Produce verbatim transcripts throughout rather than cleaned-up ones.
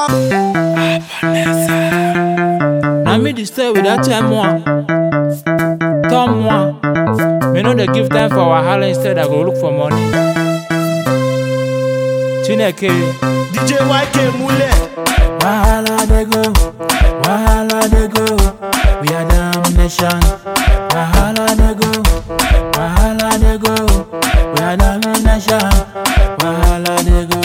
Now me dey stay with that time one, Tom one. Me know they give time for wahala, instead I go look for money. Chineke, D J Y K Mule. wahala they go, wahala they go. We are damnation. Wahala they go, wahala they go. We are damnation. Wahala they go.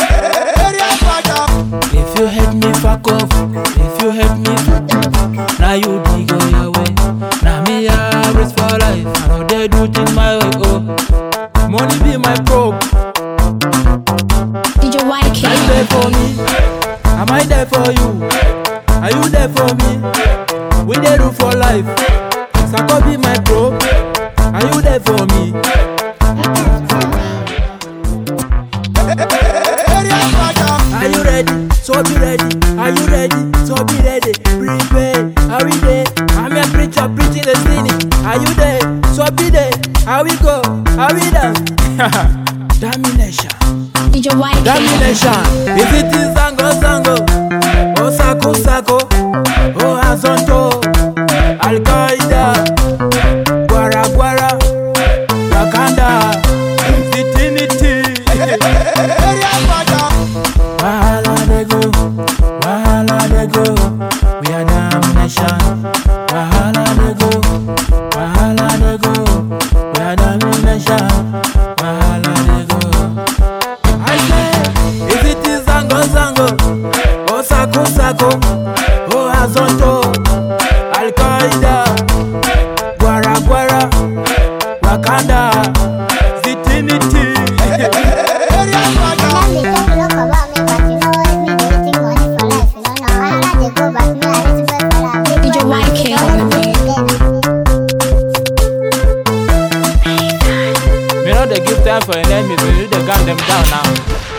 If you hate me, fuck off. If you hate me, now you dig go your way. Now me I race for life. I know they do things my way. Oh, money be my probe. D J Y K. Are you there for me? Am I there for you? Are you there for me? We dey do for life. Sako be my probe. Are you there for me? Are you ready? So be ready. Are you ready? So be ready. Prepare. Are we there? I'm a preacher preaching the city. Are you there? So be there. How we go? Are we done? Domination. D J Y K. Domination. If it is Zango Zango, oh Sako Sako, oh Azonto, Al Qaeda, Guara Guara, Wakanda, Infinity. Wahala they go, wahala they go. We are damnation. Wahala they go, wahala they go. We are damnation. Wahala they go. I say, if it is Zango Zango, oh Sako Sako, oh Azonto, Al Qaeda, Guara Guara, Wakanda, Zitinity. D J Y K. Me know they give time for enemies, we need to gun them down now.